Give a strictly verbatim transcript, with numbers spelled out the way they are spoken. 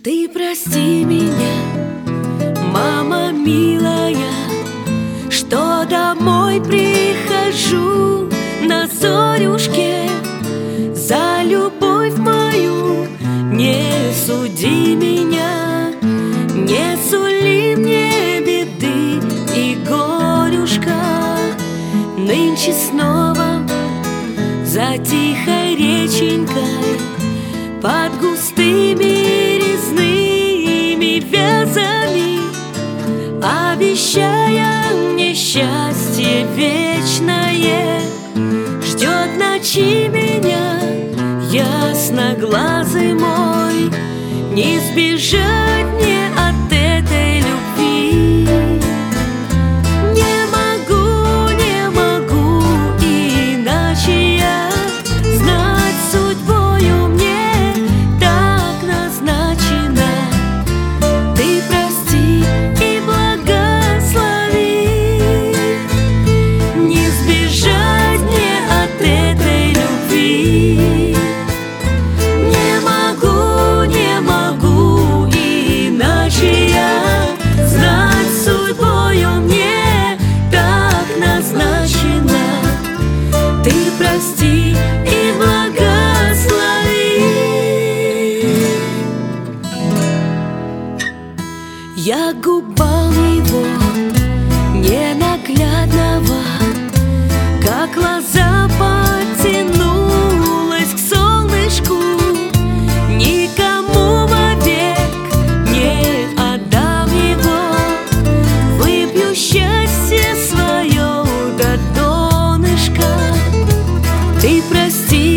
Ты прости меня, мама милая, что домой прихожу на зорюшке. За любовь мою не суди меня, не сули мне беды и горюшка. Нынче снова за тихой реченькой, под густыми резными вязами, обещая мне счастье вечное, ждет ночи меня ясноглазый мой. Не сбежать мне от этой любви. Не могу, не могу, иначе я знать судьбою мне так назначено. Ты прости и благослови. Не сбежать мне от этой любви. Не могу, не могу, иначе я знать судьбою мне так назначено. Ты прости и благослови. Я губам его ненаглядного, как лоза потянулась к солнышку. Никому вовек не отдам его, выпью счастье свое до донышка. Ты прости